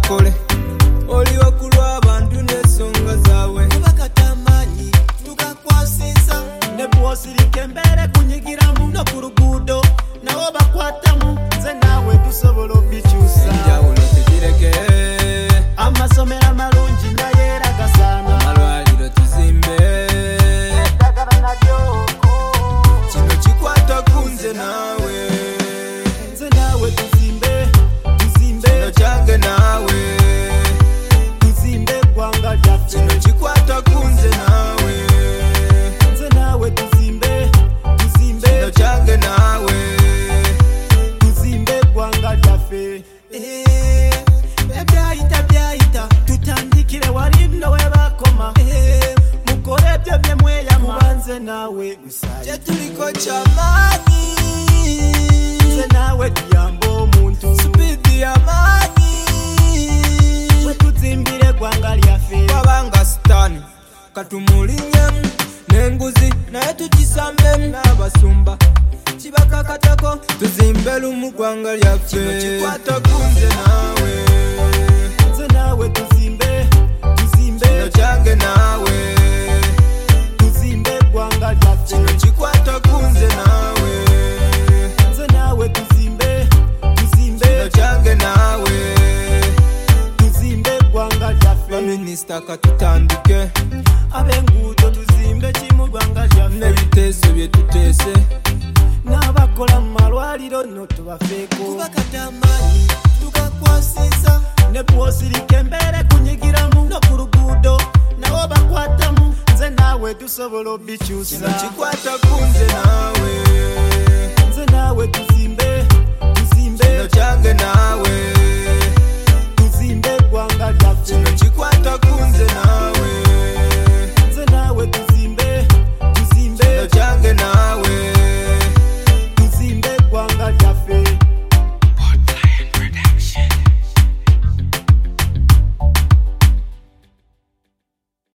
bakole oli wakulwa abantu n'ensonga zaabwe kubakata amaanyi tugakwasisa ne bw'osirika embeere kunyigiramu no ku luguudo nawo bakwatamu nze naawe tusobola obikyusa enjawulo tugireke amasomero amalungi naye era gasaana amalwaliro tuzimbe eddagala nalyoko kino kikwata ku nze naawe nze naawe tuzimbe kino kyange naawe tuzimbe eggwanga lyaffe kino kikwata ku nze naawe nze naawe tuzimbe kino kyange naawe tuzimbe eggwanga lyaffe byayita tutandikire wali nno we bakoma mukole ebyo bye mweyama nze naawe kyetuliko kyamaanyi nze naawe tuyamba omuntu sipiidi y'amaanyi bwe tuzimbire eggwanga lyaffe wabanga sitaani katumulinyemu n'enguzi naye tukisambemu n'abasumba kibakakatako tuzimbe lumu ggwanga lyaffe kino kikwata ku nze naawe nze naawe tuzimbe kino kyange naawe tuzimbe eggwanga lyaffe kino kikwata ku nze naawe nze naawe tuzimbe kino kyange naawe tuzimbe eggwanga lyaffe baminisita katutandike ab'enguudo tuzimbe kimu ggwanga lyaffe n'ebiteeso bye tuteese n'abakola mu malwaliro nno tubafeeko kubakata amaanyi tugakwasisa ne bw'osirika embeere kunyigiramu no ku luguudo nawo bakwatamu nze naawe tusobola obikyusa kino kikwata ku